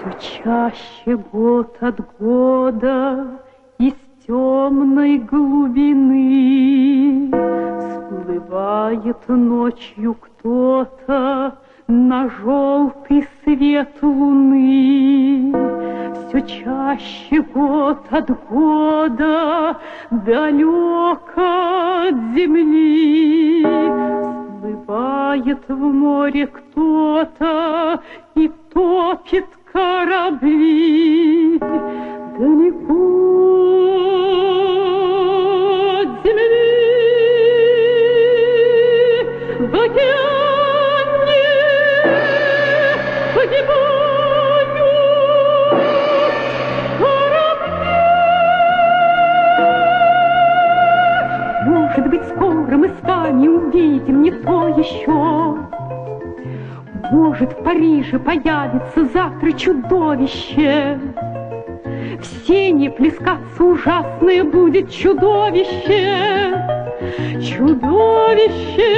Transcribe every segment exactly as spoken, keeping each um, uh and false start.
Все чаще год от года из темной глубины всплывает ночью кто-то на желтый свет луны. Все чаще год от года далеко от земли всплывает в море кто-то и топит корабли далеко от земли. В океане погибают корабли. Может быть, скоро мы с вами увидим не то еще. Может, в Париже появится завтра чудовище. В сене плескаться ужасное будет чудовище. Чудовище,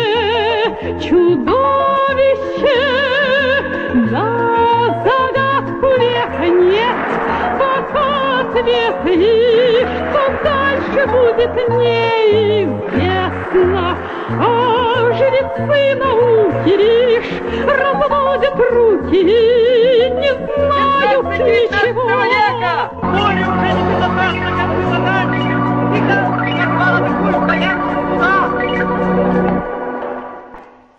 чудовище. На загадку века нет пока ответа, и что дальше будет неизвестно. А жрецы науки лишь разводят руки и не знают,